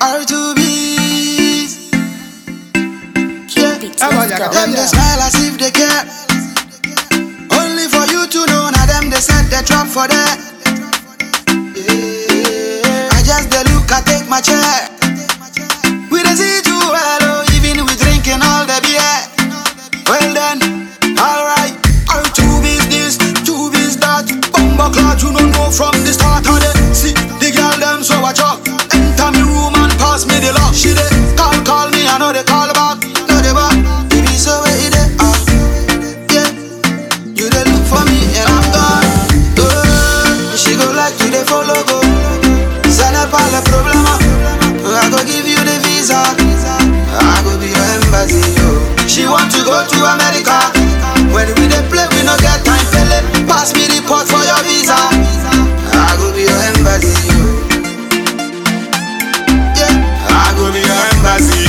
R2Bs. Yeah, them they smile as if they care. Only for you to know, now them they set the trap for that. Yeah. I just the look, I take my chair. We don't see too well, oh, even we drinking all the beer. Well then, alright. R2Bs this, 2Bs that. Bumba cloud, you don't know from the start of the. See, the girl them so I chop. Enter me room and pass me the lock. She dey call me, I know they call back. No they back, baby so where it dey? Yeah, you dey look for me and I'm gone. She go like you dey follow go. Ça n'est pas le problème. I go give you the visa. I go be your embassy. She want to go to America. When we dey play, we no get time for it. Pass me the port for your visa. I go be your embassy. Yeah, I go be your embassy.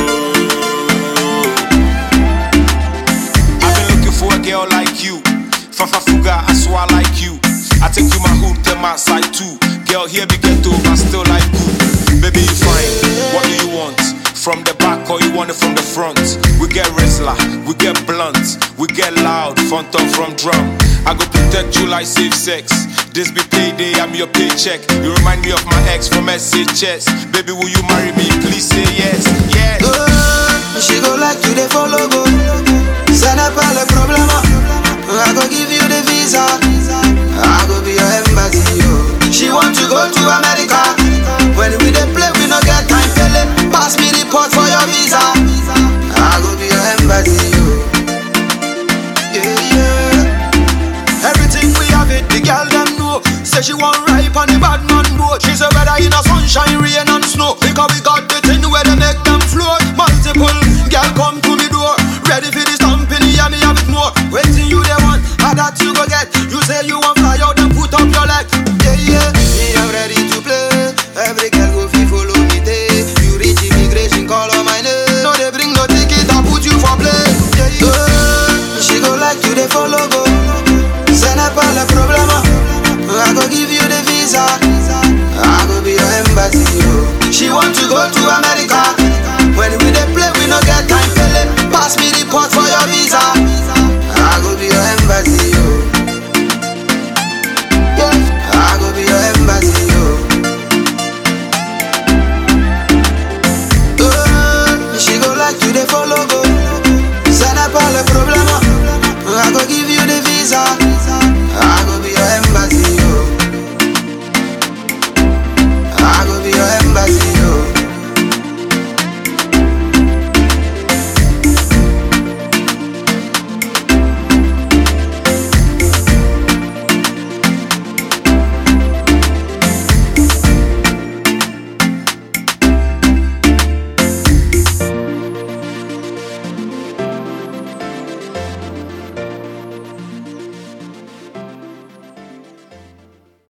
I've been looking for a girl like you. Fafa Fuga, I swear I like you. I take you my hood, tell my side too. Girl, here be ghetto, but still like you. Baby, you fine. What do you want? From the back or you want it from the front? We get wrestler, we get blunt, we get loud, front up from drum. I go protect you like safe sex. This be payday, I'm your paycheck. You remind me of my ex from SHS. Baby, will you marry me? Please say yes, yes. She go like you, they follow go. Ça n'est pas le problème. I go give you the visa. I go be your embassy. She want to go to America. When we dey play, we no get time for it. Pass me the port for your visa. I go be your embassy. Yeah, yeah. Everything we have it, the girl them know. Say she want ripe on the bad man boat. She say whether in a sunshine, rain and snow. Because we got the thing where they make them float. Multiple girl come to me door. Ready for the stamping, yeah, me have it more. Waiting you they want, how that you go get. You say you want fly out and put up your leg. Yeah, yeah, me I'm ready to play. Every girl go fee follow me day. You reach immigration, call on my name. No they bring no ticket, I put you for play. Yeah, yeah. She go like you, they follow go. Ça n'est pas le problème. I go give you the visa. I go be your embassy. She want to